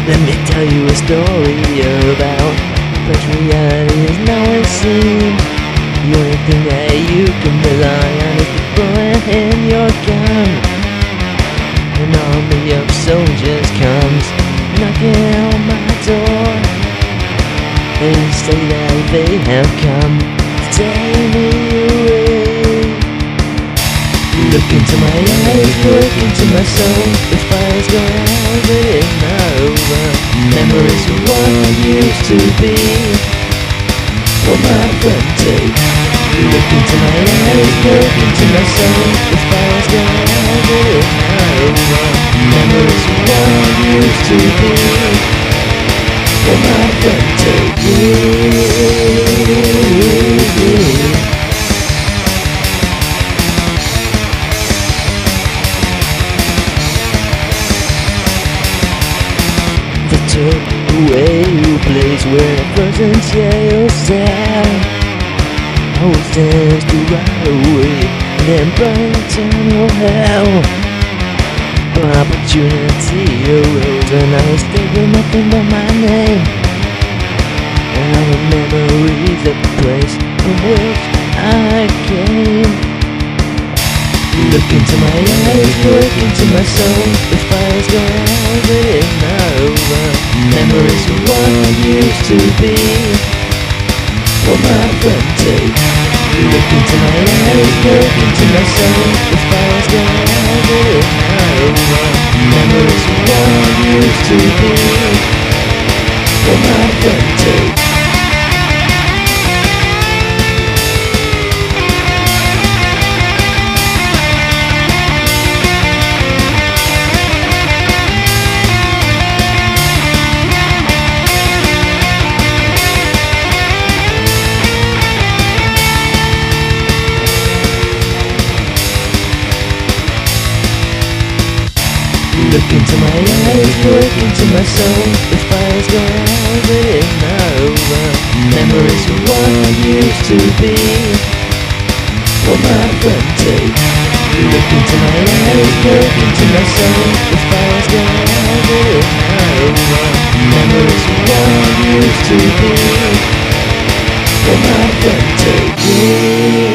Let me tell you a story about but reality is nowhere seen. The only thing that you can rely on is the bullet in your gun. An army of soldiers comes knocking on my door. They say that they have come to take me away. Look into my eyes, look into my soul. The fire's gone out, but it's not over. Memories of what used to be. For my front take. Look into my eyes, look into my soul. The fire's gone out, but it's not over. Memories of what used to be. For my front take. They took away a place where a frozen jail cell. I was danced to right away and then burned eternal hell. But opportunity arose and I was stuck with nothing but my name. And all the memories of the place from which I came. Look into my eyes, look into my soul. The fire's gone out, but it's not over. Memories of what used to be. For my front take. Look into my eyes, look into my soul. The fire's gone out, but it's not over. Memories of what used to be. For my front take. Look into my eyes, look into my soul. The fire's gone out, but it's not over. Memories of what used to be. For my front take. Look into my eyes, look into my soul. The fire's gone out, but it's not over. Memories of what used to be. For my front take.